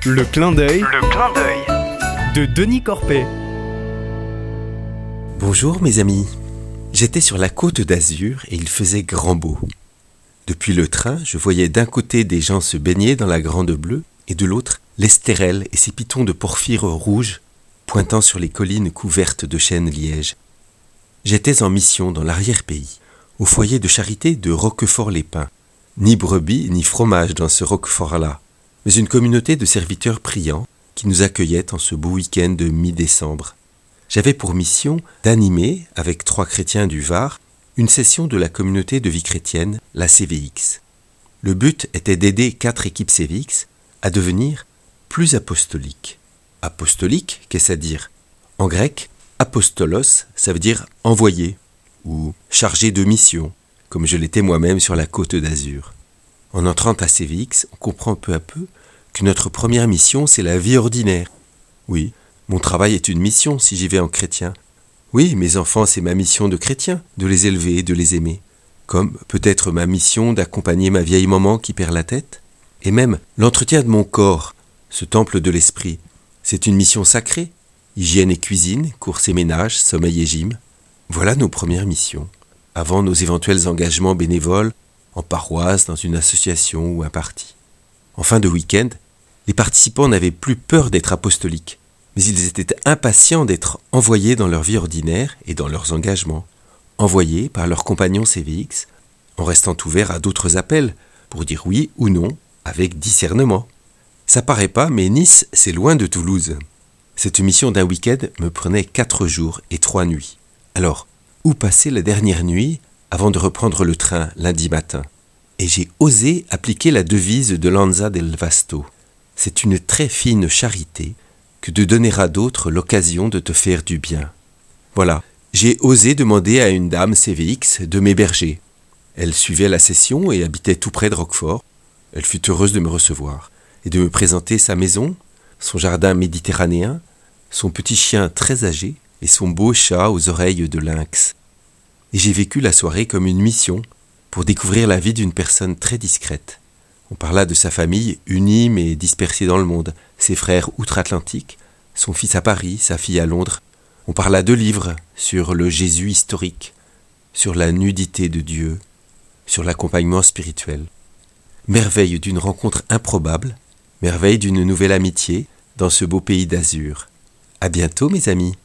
Le clin d'œil de Denis Corpet. Bonjour mes amis, j'étais sur la côte d'Azur et il faisait grand beau. Depuis le train, je voyais d'un côté des gens se baigner dans la Grande Bleue et de l'autre l'Estérel et ses pitons de porphyre rouge pointant sur les collines couvertes de chênes lièges. J'étais en mission dans l'arrière-pays, au foyer de charité de Roquefort-les-Pins. Ni brebis ni fromage dans ce Roquefort-là, mais une communauté de serviteurs priants qui nous accueillait en ce beau week-end de mi-décembre. J'avais pour mission d'animer, avec 3 chrétiens du Var, une session de la communauté de vie chrétienne, la CVX. Le but était d'aider 4 équipes CVX à devenir plus apostoliques. Apostolique, qu'est-ce à dire? En grec, apostolos, ça veut dire envoyé ou chargé de mission, comme je l'étais moi-même sur la côte d'Azur. En entrant à CVX, on comprend peu à peu que notre première mission, c'est la vie ordinaire. Oui, mon travail est une mission si j'y vais en chrétien. Oui, mes enfants, c'est ma mission de chrétien, de les élever et de les aimer. Comme peut-être ma mission d'accompagner ma vieille maman qui perd la tête. Et même l'entretien de mon corps, ce temple de l'esprit, c'est une mission sacrée. Hygiène et cuisine, courses et ménage, sommeil et gym. Voilà nos premières missions, avant nos éventuels engagements bénévoles, en paroisse, dans une association ou un parti. En fin de week-end, les participants n'avaient plus peur d'être apostoliques, mais ils étaient impatients d'être envoyés dans leur vie ordinaire et dans leurs engagements, envoyés par leurs compagnons CVX, en restant ouverts à d'autres appels, pour dire oui ou non, avec discernement. Ça paraît pas, mais Nice, c'est loin de Toulouse. Cette mission d'un week-end me prenait 4 jours et 3 nuits. Alors, où passer la dernière nuit avant de reprendre le train lundi matin? Et j'ai osé appliquer la devise de Lanza del Vasto. C'est une très fine charité que de donner à d'autres l'occasion de te faire du bien. Voilà, j'ai osé demander à une dame CVX de m'héberger. Elle suivait la session et habitait tout près de Roquefort. Elle fut heureuse de me recevoir et de me présenter sa maison, son jardin méditerranéen, son petit chien très âgé et son beau chat aux oreilles de lynx. Et j'ai vécu la soirée comme une mission pour découvrir la vie d'une personne très discrète. On parla de sa famille unie mais dispersée dans le monde, ses frères outre-Atlantique, son fils à Paris, sa fille à Londres. On parla de livres sur le Jésus historique, sur la nudité de Dieu, sur l'accompagnement spirituel. Merveille d'une rencontre improbable, merveille d'une nouvelle amitié dans ce beau pays d'Azur. À bientôt mes amis.